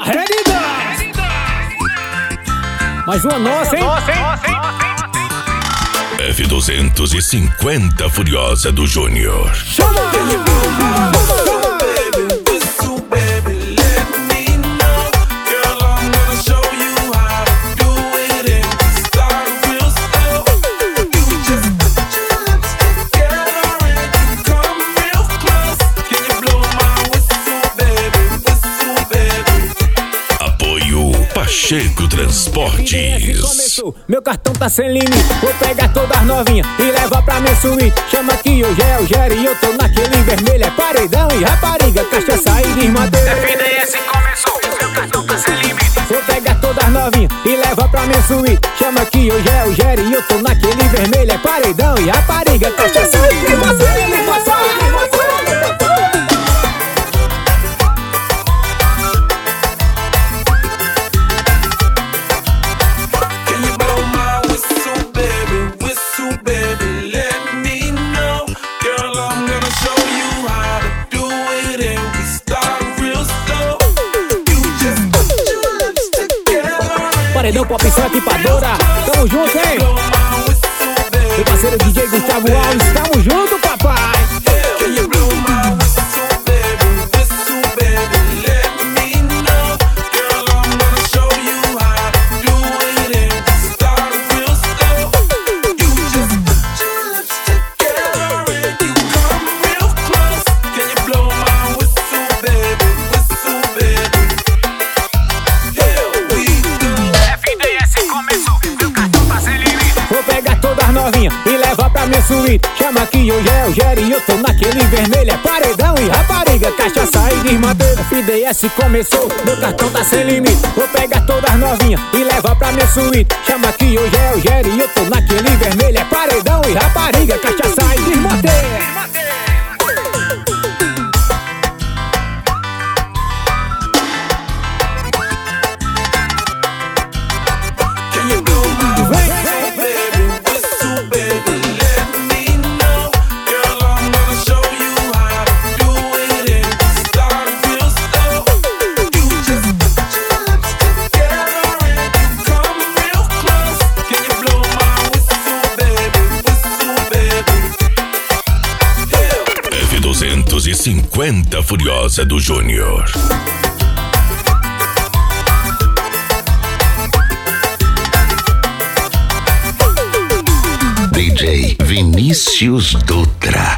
Realidade. Mais uma nossa, hein? F250 Furiosa do Júnior. Chama! Pacheco Transportes. Começou, meu cartão tá sem limite. Vou pegar todas as novinhas e levar pra minha suíte. Chama que hoje é o Gero e eu tô naquele vermelho. É paredão e rapariga, cachaça e desmadeira. FDS começou, meu cartão tá sem limite. Vou pegar todas as novinhas e levar pra minha suíte. Chama que hoje é o Gero e eu tô naquele vermelho. É paredão e rapariga, cachaça e desmadeira. Paredão Pop Sete Padora, tamo junto, hein? Meu parceiro DJ Gustavo Alves, tamo junto, papai! E levar pra minha suíte. Chama que hoje é o Gero e eu tô naquele vermelho. É paredão e rapariga, cachaça e desmadeira. FDS começou, meu cartão tá sem limite. Vou pegar todas as novinhas e levar pra minha suíte. Chama que hoje é o Gero e eu tô naquele vermelho. É paredão e rapariga, cachaça e desmadeira. F250 Furiosa do Júnior. DJ Vinícius Dutra.